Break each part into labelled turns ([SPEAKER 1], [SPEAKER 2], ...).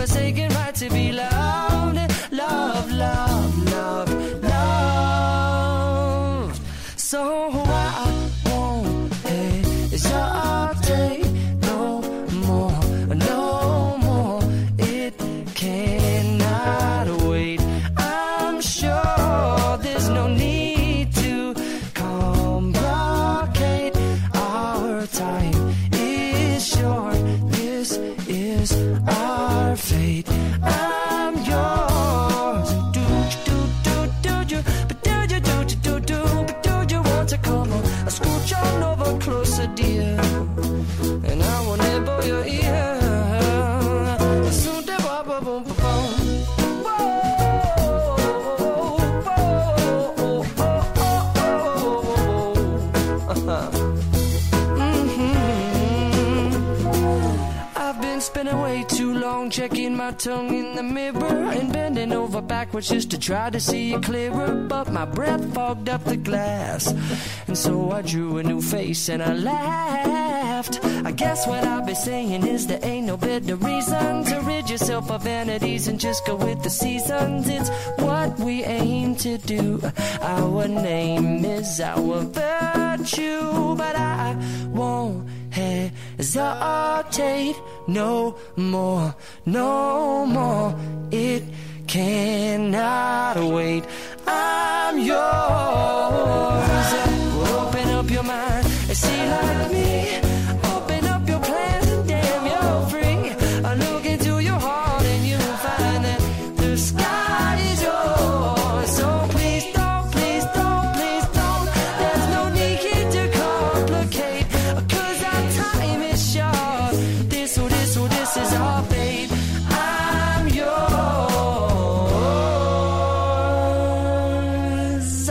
[SPEAKER 1] forsaken right to be loved. Love, love, love, love. So I won't hesitate no more, no more. It cannot wait. I'm sure there's no need to complicate. Our time is short. This is our fate. I'm yours. But do you want to come on? I scooch on over closer, dear, and I will nibble your ear. Soon to boom, boom, boom, boom. Spending way too long checking my tongue in the mirror and bending over backwards just to try to see it clearer, but my breath fogged up the glass, and so I drew a new face and I laughed. I guess what I'll be saying is there ain't no better reason to rid yourself of vanities and just go with the seasons. It's what we aim to do. Our name is our virtue, but I won't hesitate no more, no more. It cannot wait. I'm yours. Open up your mind and see like me. Open up your plans and damn, you're free. I look into your heart and you'll find that the sky is yours. So please don't, please don't, please don't. There's no need here to complicate, 'cause our time is short. This is our fate. I'm yours.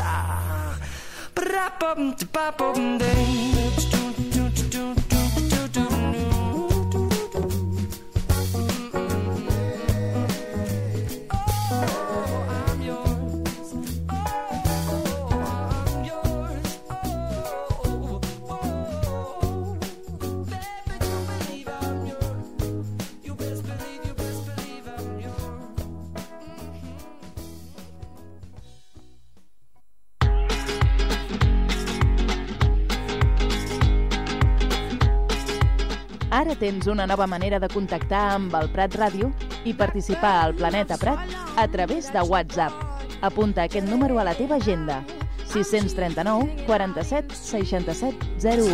[SPEAKER 2] Ara tens una nova manera de contactar amb el Prat Ràdio i participar al Planeta Prat a través de WhatsApp. Apunta aquest número a la teva agenda: 639 47 67 01.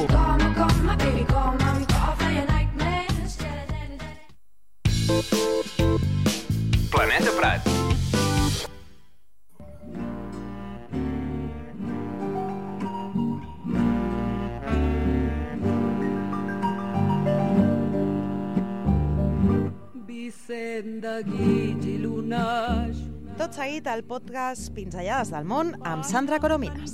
[SPEAKER 3] Planeta Prat.
[SPEAKER 4] Tot seguit el podcast Pinzellades del món amb Sandra Coromines.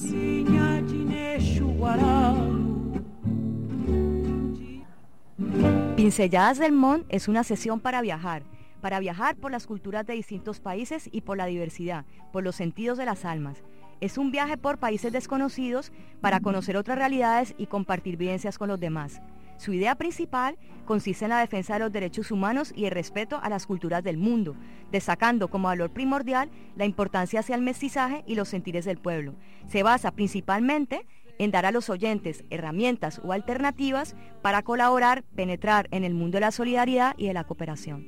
[SPEAKER 5] Pincelladas del Món es una sesión para viajar por las culturas de distintos países y por la diversidad, por los sentidos de las almas. Es un viaje por países desconocidos para conocer otras realidades y compartir vivencias con los demás. Su idea principal consiste en la defensa de los derechos humanos y el respeto a las culturas del mundo, destacando como valor primordial la importancia hacia el mestizaje y los sentires del pueblo. Se basa principalmente en dar a los oyentes herramientas o alternativas para colaborar, penetrar en el mundo de la solidaridad y de la cooperación.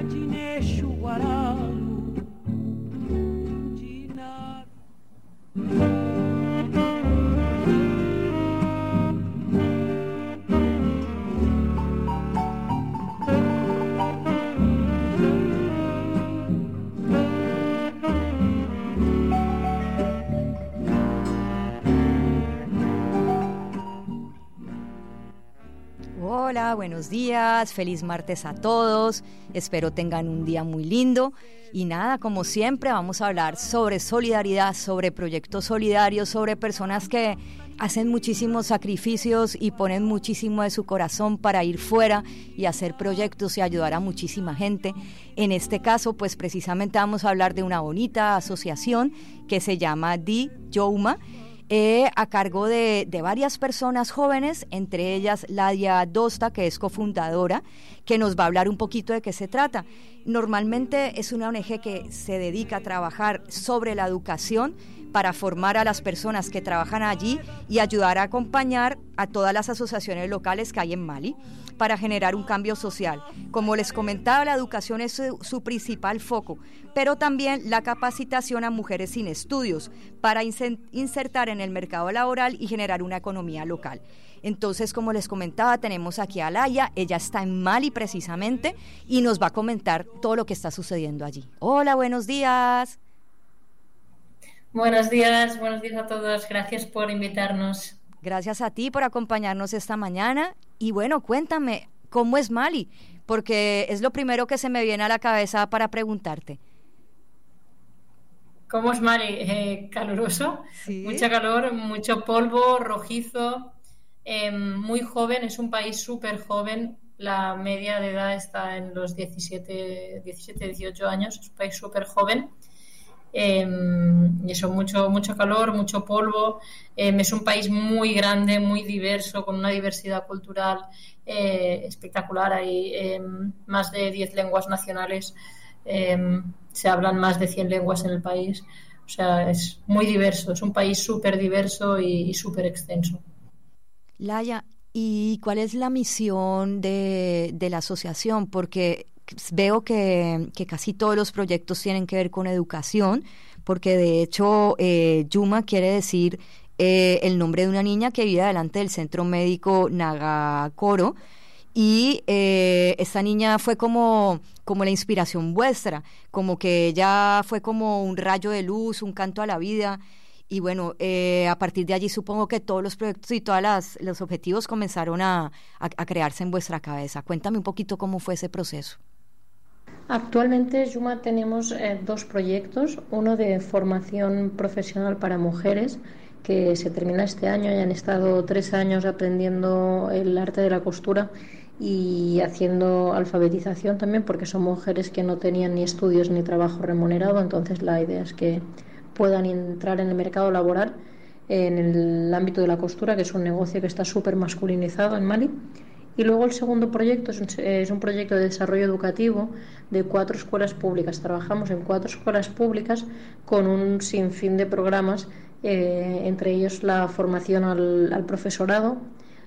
[SPEAKER 5] Hola, buenos días, feliz martes a todos, espero tengan un día muy lindo y nada, como siempre vamos a hablar sobre solidaridad, sobre proyectos solidarios, sobre personas que hacen muchísimos sacrificios y ponen muchísimo de su corazón para ir fuera y hacer proyectos y ayudar a muchísima gente. En este caso, pues precisamente vamos a hablar de una bonita asociación que se llama Di Youma. a cargo de varias personas jóvenes, entre ellas Ladia Dosta, que es cofundadora, que nos va a hablar un poquito de qué se trata. Normalmente es una ONG que se dedica a trabajar sobre la educación para formar a las personas que trabajan allí y ayudar a acompañar a todas las asociaciones locales que hay en Mali para generar un cambio social. Como les comentaba, la educación es su principal foco, pero también la capacitación a mujeres sin estudios para insertar en el mercado laboral y generar una economía local. Entonces, como les comentaba, tenemos aquí a Laia, ella está en Mali precisamente y nos va a comentar todo lo que está sucediendo allí. Hola, buenos días.
[SPEAKER 6] Buenos días a todos, gracias por invitarnos.
[SPEAKER 5] Gracias a ti por acompañarnos esta mañana. Y bueno, cuéntame, ¿cómo es Mali? Porque es lo primero que se me viene a la cabeza para preguntarte.
[SPEAKER 6] ¿Cómo es Mali? Caluroso, ¿sí? Mucha calor, mucho polvo, rojizo, muy joven, es un país súper joven, la media de edad está en los 17, 18 años, es un país súper joven. Y eso, mucho calor, mucho polvo, es un país muy grande, muy diverso, con una diversidad cultural espectacular. Hay más de 10 lenguas nacionales, se hablan más de 100 lenguas en el país, o sea, es muy diverso, es un país súper diverso y súper extenso.
[SPEAKER 5] Laia, ¿y cuál es la misión de la asociación? Porque veo que casi todos los proyectos tienen que ver con educación, porque de hecho Yuma quiere decir el nombre de una niña que vive delante del centro médico Nagakoro, y esta niña fue como la inspiración vuestra, como que ella fue como un rayo de luz, un canto a la vida. Y bueno, a partir de allí supongo que todos los proyectos y todos los objetivos comenzaron a crearse en vuestra cabeza. Cuéntame un poquito cómo fue ese proceso.
[SPEAKER 6] Actualmente, Yuma, tenemos dos proyectos, uno de formación profesional para mujeres, que se termina este año, y han estado 3 años aprendiendo el arte de la costura y haciendo alfabetización también, porque son mujeres que no tenían ni estudios ni trabajo remunerado, entonces la idea es que puedan entrar en el mercado laboral en el ámbito de la costura, que es un negocio que está súper masculinizado en Mali. Y luego el segundo proyecto es un proyecto de desarrollo educativo de 4 escuelas públicas. Trabajamos en 4 escuelas públicas con un sinfín de programas, entre ellos la formación al profesorado,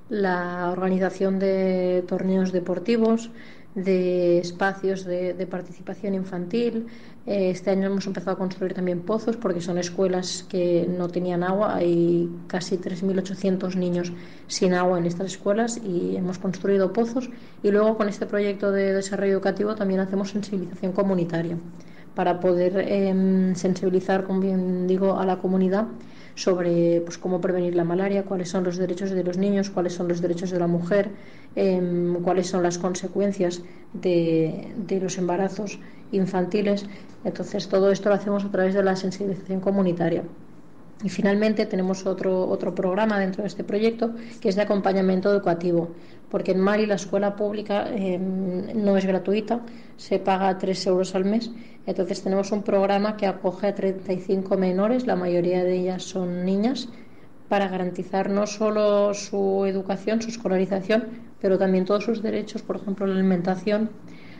[SPEAKER 6] la organización de torneos deportivos, de espacios de participación infantil. Este año hemos empezado a construir también pozos, porque son escuelas que no tenían agua. Hay casi 3.800 niños sin agua en estas escuelas y hemos construido pozos. Y luego, con este proyecto de desarrollo educativo, también hacemos sensibilización comunitaria para poder sensibilizar, como bien digo, a la comunidad sobre cómo prevenir la malaria, cuáles son los derechos de los niños, cuáles son los derechos de la mujer, cuáles son las consecuencias de los embarazos infantiles. Entonces, todo esto lo hacemos a través de la sensibilización comunitaria. Y finalmente tenemos otro programa dentro de este proyecto, que es de acompañamiento educativo, porque en Mali la escuela pública no es gratuita, se paga 3 euros al mes. Entonces tenemos un programa que acoge a 35 menores, la mayoría de ellas son niñas, para garantizar no solo su educación, su escolarización, pero también todos sus derechos, por ejemplo la alimentación,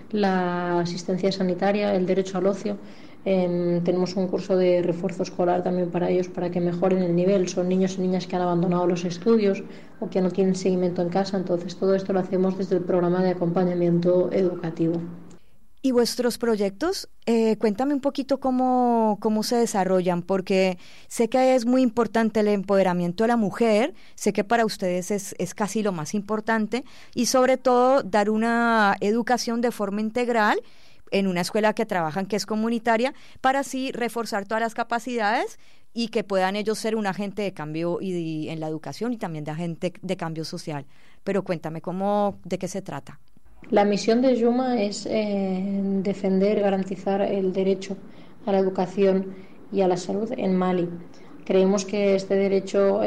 [SPEAKER 6] la asistencia sanitaria, el derecho al ocio. Tenemos un curso de refuerzo escolar también para ellos, para que mejoren el nivel. Son niños y niñas que han abandonado los estudios o que no tienen seguimiento en casa. Entonces todo esto lo hacemos desde el programa de acompañamiento educativo.
[SPEAKER 5] ¿Y vuestros proyectos? Cuéntame un poquito cómo se desarrollan, porque sé que es muy importante el empoderamiento de la mujer, sé que para ustedes es casi lo más importante, y sobre todo dar una educación de forma integral en una escuela que trabajan, que es comunitaria, para así reforzar todas las capacidades y que puedan ellos ser un agente de cambio en la educación y también de agente de cambio social. Pero cuéntame, ¿de qué se trata?
[SPEAKER 6] La misión de Yuma es defender, garantizar el derecho a la educación y a la salud en Mali. Creemos que este derecho,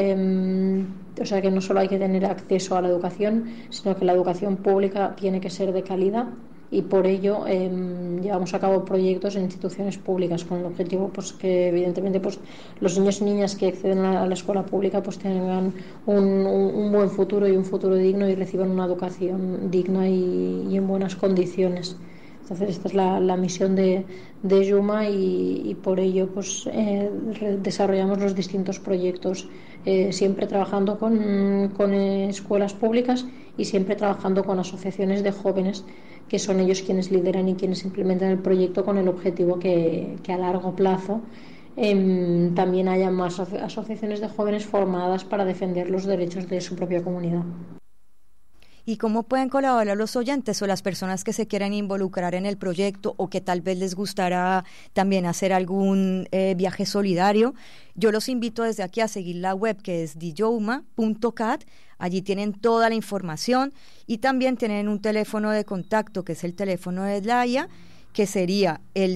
[SPEAKER 6] que no solo hay que tener acceso a la educación, sino que la educación pública tiene que ser de calidad y por ello llevamos a cabo proyectos en instituciones públicas con el objetivo pues que evidentemente pues los niños y niñas que acceden a la escuela pública pues tengan un buen futuro y un futuro digno y reciban una educación digna y en buenas condiciones. Entonces esta es la misión de Yuma y por ello pues desarrollamos los distintos proyectos, siempre trabajando con escuelas públicas y siempre trabajando con asociaciones de jóvenes, que son ellos quienes lideran y quienes implementan el proyecto, con el objetivo que a largo plazo también haya más asociaciones de jóvenes formadas para defender los derechos de su propia comunidad.
[SPEAKER 5] ¿Y cómo pueden colaborar los oyentes o las personas que se quieran involucrar en el proyecto o que tal vez les gustará también hacer algún viaje solidario? Yo los invito desde aquí a seguir la web, que es djouma.cat. Allí tienen toda la información y también tienen un teléfono de contacto, que es el teléfono de Laia, que sería el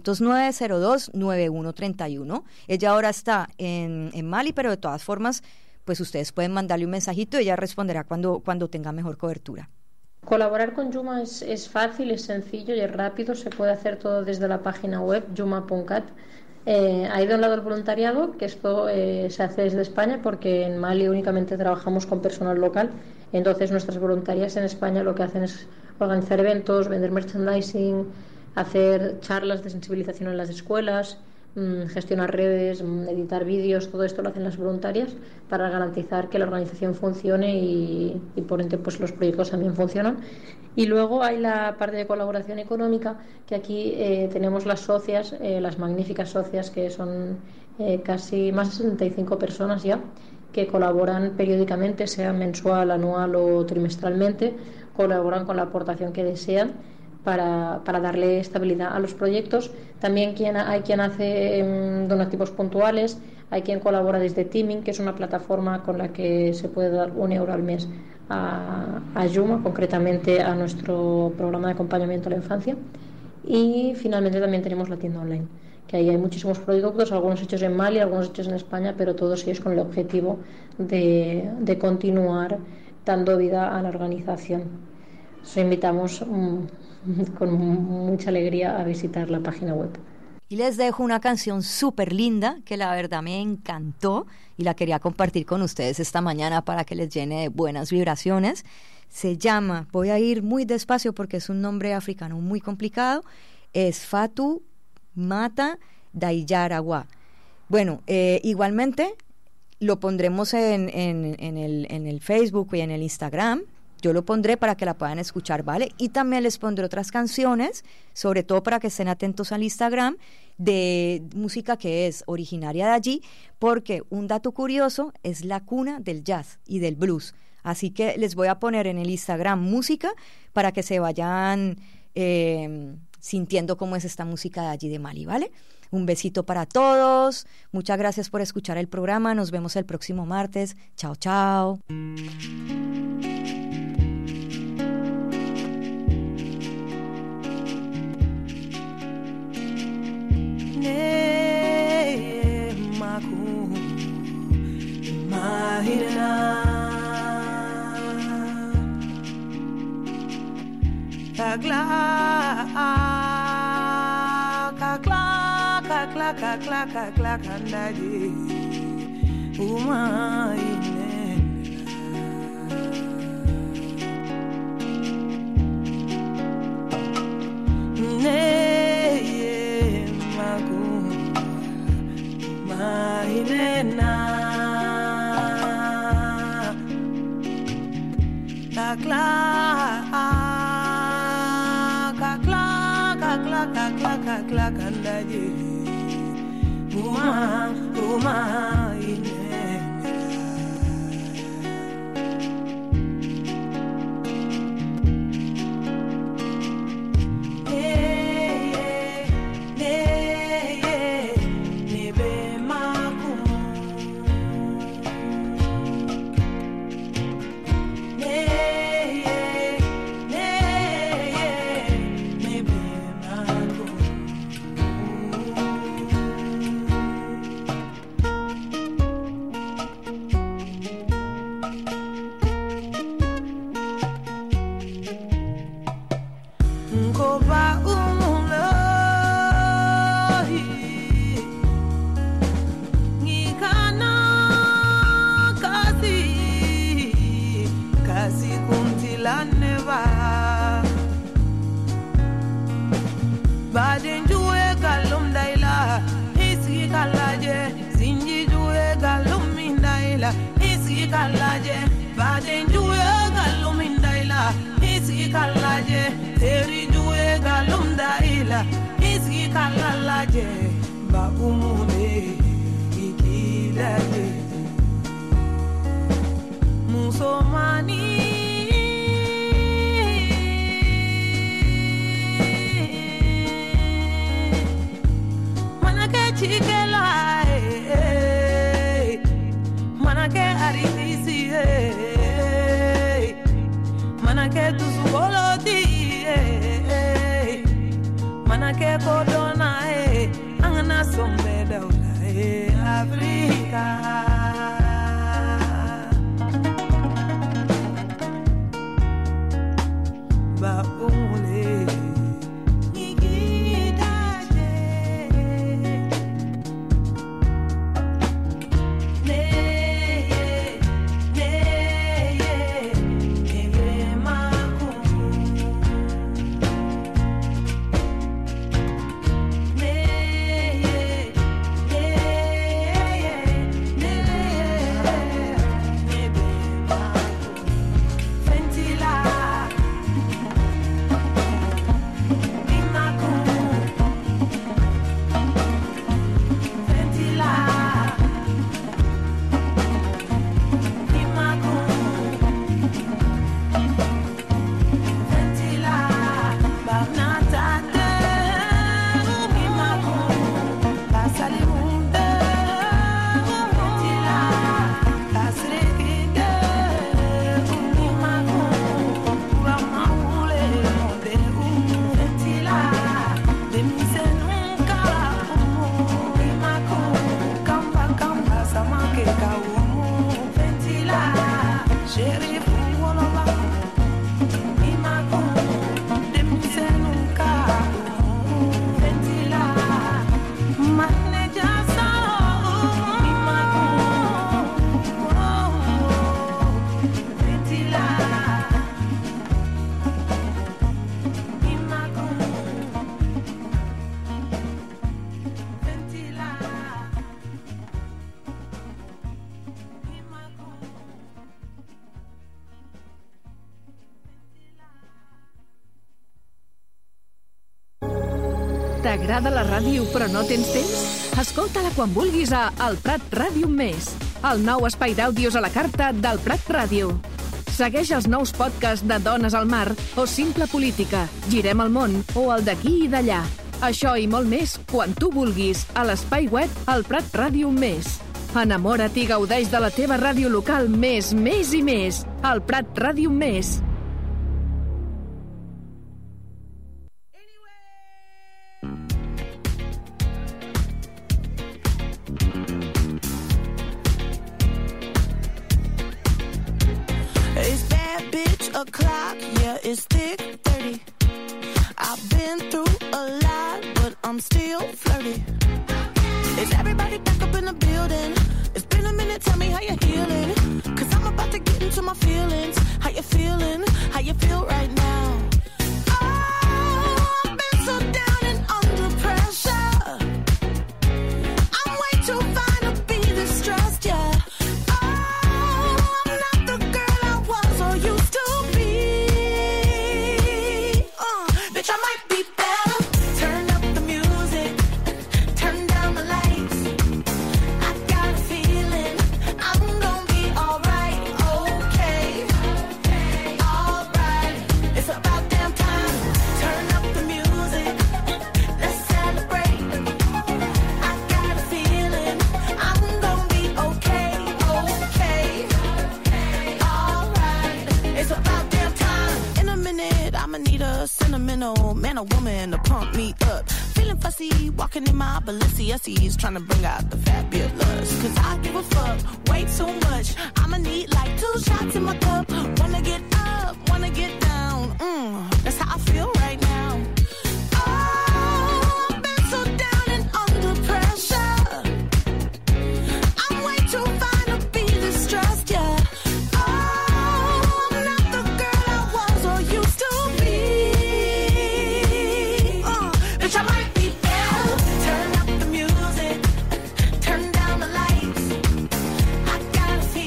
[SPEAKER 5] 609-02-9131. Ella ahora está en Mali, pero de todas formas pues ustedes pueden mandarle un mensajito y ella responderá cuando tenga mejor cobertura.
[SPEAKER 6] Colaborar con Yuma es fácil, es sencillo y es rápido. Se puede hacer todo desde la página web yuma.cat. Ahí de un lado el voluntariado, que esto se hace desde España porque en Mali únicamente trabajamos con personal local. Entonces nuestras voluntarias en España lo que hacen es organizar eventos, vender merchandising, hacer charlas de sensibilización en las escuelas, gestionar redes, editar vídeos. Todo esto lo hacen las voluntarias para garantizar que la organización funcione y por ende pues los proyectos también funcionan. Y luego hay la parte de colaboración económica, que aquí tenemos las socias, las magníficas socias, que son casi más de 65 personas ya, que colaboran periódicamente, sea mensual, anual o trimestralmente. Colaboran con la aportación que desean para darle estabilidad a los proyectos. También hay quien hace donativos puntuales, hay quien colabora desde Teaming, que es una plataforma con la que se puede dar €1 al mes a Yuma, concretamente a nuestro programa de acompañamiento a la infancia. Y finalmente también tenemos la tienda online, que ahí hay muchísimos productos, algunos hechos en Mali, algunos hechos en España, pero todos ellos con el objetivo de continuar dando vida a la organización. Os invitamos con mucha alegría a visitar la página web.
[SPEAKER 5] Y les dejo una canción súper linda que la verdad me encantó y la quería compartir con ustedes esta mañana para que les llene de buenas vibraciones. Se llama, voy a ir muy despacio porque es un nombre africano muy complicado, es Fatu Mata Daiyarawa. Bueno, igualmente lo pondremos en el Facebook y en el Instagram. Yo lo pondré para que la puedan escuchar, ¿vale? Y también les pondré otras canciones, sobre todo para que estén atentos al Instagram, de música que es originaria de allí, porque un dato curioso, es la cuna del jazz y del blues. Así que les voy a poner en el Instagram música para que se vayan sintiendo cómo es esta música de allí de Mali, ¿vale? Un besito para todos. Muchas gracias por escuchar el programa. Nos vemos el próximo martes. Chao, chao.
[SPEAKER 7] ila isi kalaje baden juwe galumindaila isi kalaje teri juwe galumdaila isi kalaje ba umune ikidaje musomani chikela manake aritisi manake tusukoloti manake kodona angana sombe daula Afrika ba umule
[SPEAKER 8] T'agrada la ràdio però no tens temps? Escolta-la quan vulguis a El Prat Ràdio Més, el nou espai d'àudios a la carta del Prat Ràdio. Segueix els nous podcasts de Dones al Mar o Simple Política, Girem el món o el d'aquí i d'allà. Això i molt més quan tu vulguis a l'espai web El Prat Ràdio Més. Enamora't i gaudeix de la teva ràdio local més i més. El Prat Ràdio Més.
[SPEAKER 9] O'clock, yeah, it's thick 30. I've been through a lot, but I'm still flirty. Is everybody back up in the building? It's been a minute, tell me how you're healing. Cause I'm about to get into my feelings. How you feeling? How you feel right now? Oh, I've been so down and under pressure. I'm way too fine to be distressed, yeah. Sentimental man or woman to pump me up. Feeling fussy, walking in my Balenciennes, trying to bring out the fabulous. Cause I give a fuck way too much. I'ma need like 2 shots in my cup. Wanna get up, wanna get down. That's how I feel right now. Oh, I've been so down and under pressure. I'm way too fine to be distressed, yeah. Turn up the music, turn down the lights. I gotta feel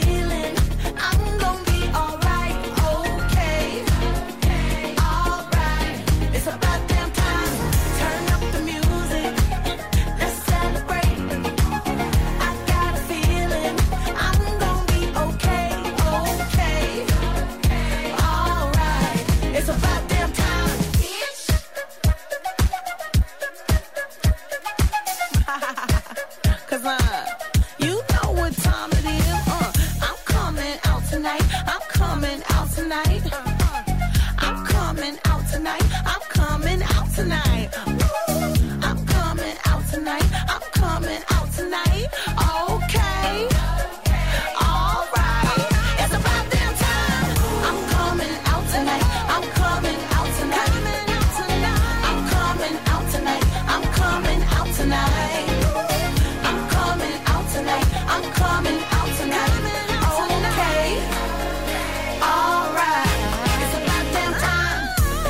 [SPEAKER 9] tonight. I'm coming out tonight. I'm coming out tonight. I'm coming out tonight. I'm coming out tonight. I'm coming out tonight. Okay. All right. It's about damn time. I'm coming out tonight. I'm coming out tonight. I'm coming out tonight. I'm coming out tonight. I'm coming out tonight. I'm coming out tonight. Okay. All right. It's about damn time.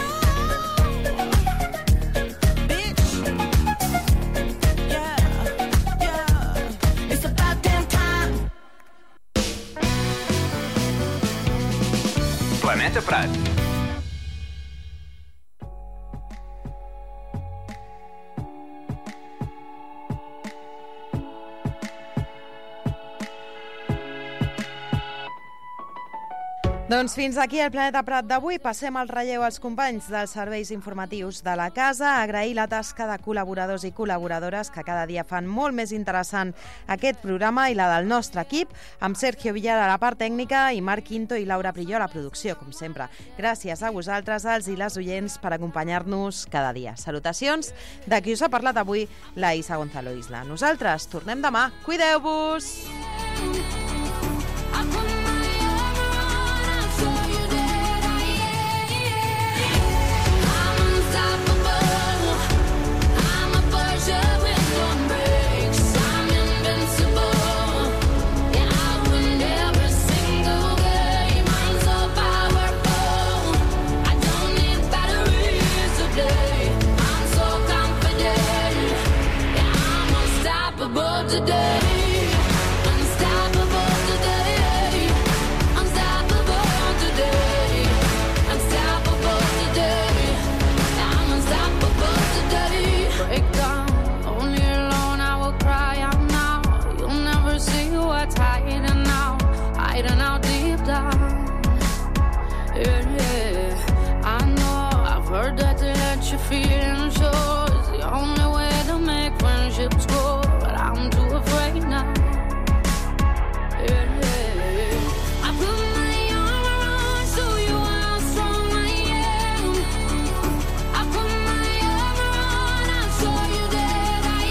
[SPEAKER 9] Bitch. Yeah. Yeah. It's about damn time.
[SPEAKER 3] Planeta Prat.
[SPEAKER 4] Doncs fins aquí el Planeta Prat d'avui. Passem el relleu als companys dels serveis informatius de la casa. Agrair la tasca de col·laboradors i col·laboradores que cada dia fan molt més interessant aquest programa i la del nostre equip, amb Sergio Villar a la part tècnica i Marc Quinto i Laura Prilló a la producció, com sempre. Gràcies a vosaltres, els i les oients, per acompanyar-nos cada dia. Salutacions de qui us ha parlat avui, la Isa Gonzalo Isla. Nosaltres tornem demà. Cuideu-vos!
[SPEAKER 9] Today, unstoppable today, unstoppable today, unstoppable today, I'm unstoppable today. Break down, only alone I will cry out now. You'll never see what's hiding out deep down. Yeah, yeah. I know I've heard that to let your feelings show is the only way to make friendships grow. I'm too afraid now. Yeah, yeah. I put my arm around, show you how strong I am. I put my arm around, I'll show you that I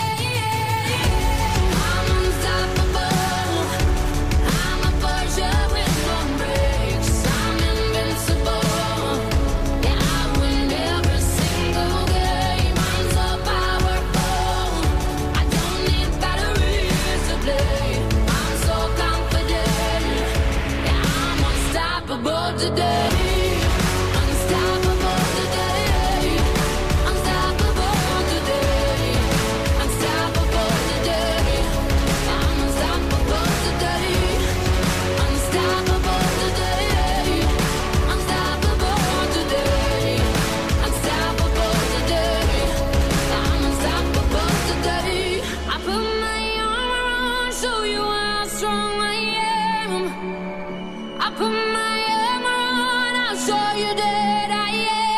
[SPEAKER 9] am. I'm unstoppable. I'm a Porsche with no brakes. I'm invincible. Yeah, I win every single game. I'm so powerful. I don't need batteries to play. I'm so confident. Yeah, I'm unstoppable today. Unstoppable today. Unstoppable today. Unstoppable today. I'm unstoppable today. Unstoppable today. Unstoppable today. Unstoppable today. I'm unstoppable today. I put my arm around, show you how strong I am. I put my arm around, I'll show you that I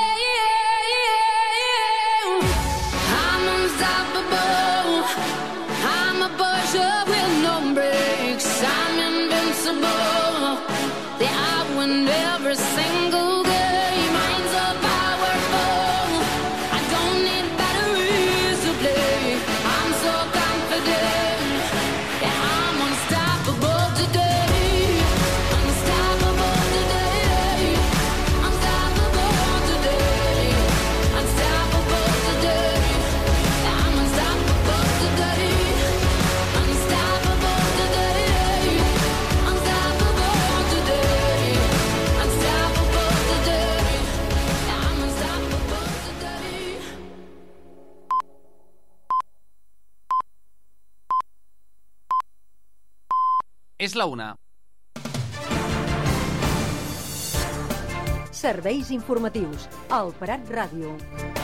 [SPEAKER 9] am. I'm unstoppable. I'm a Porsche with no brakes. I'm invincible. Yeah, I win every single game. I'm so powerful. I don't need batteries to play. I'm so confident. Yeah, I'm unstoppable today. Unstoppable today. Unstoppable today. Unstoppable today. Yeah, I'm unstoppable today. Unstoppable today. Unstoppable today. Unstoppable today. Yeah, I'm unstoppable today.
[SPEAKER 3] És la una.
[SPEAKER 10] Serveis informatius. El Prat Ràdio.